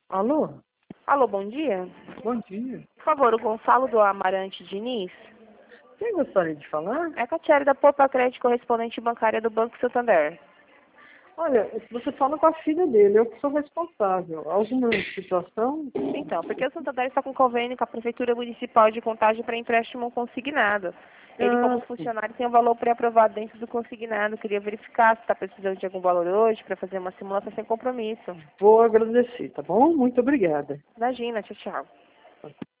Alô? Alô, bom dia. Bom dia. Por favor, o Gonçalo do Amarante Diniz. Quem gostaria de falar? É a Catiele da Poupa Crédito, correspondente bancária do Banco Santander. Olha, você fala com a filha dele, eu que sou responsável. Alguma situação? Então, porque o Santander está com convênio com a Prefeitura Municipal de Contagem para empréstimo consignado. Ele, como Sim. funcionário, tem um valor pré-aprovado dentro do consignado. Queria verificar se está precisando de algum valor hoje para fazer uma simulação sem compromisso. Vou agradecer, tá bom? Muito obrigada. Imagina, tchau, tchau.